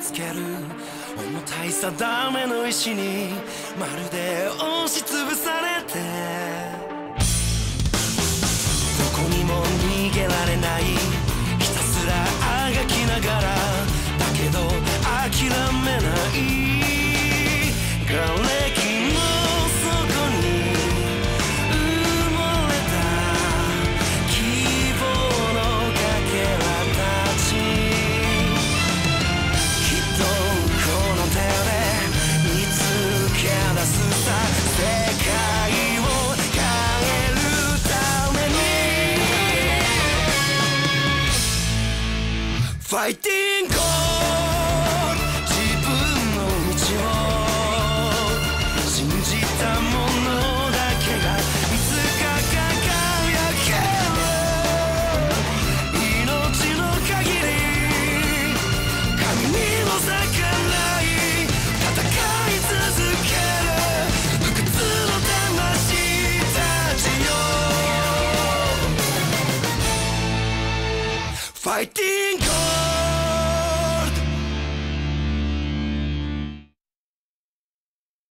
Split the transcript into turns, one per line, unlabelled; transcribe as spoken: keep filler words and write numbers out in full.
つける重たい定めの石にまるで押しつぶされて、どこにも逃げられない、ひたすらあがきながらだけど諦めない、瓦礫の底に埋もれた希望のかけらたち、きっとこの手で見つけ出すさ、世界を変えるためにファイティングFighting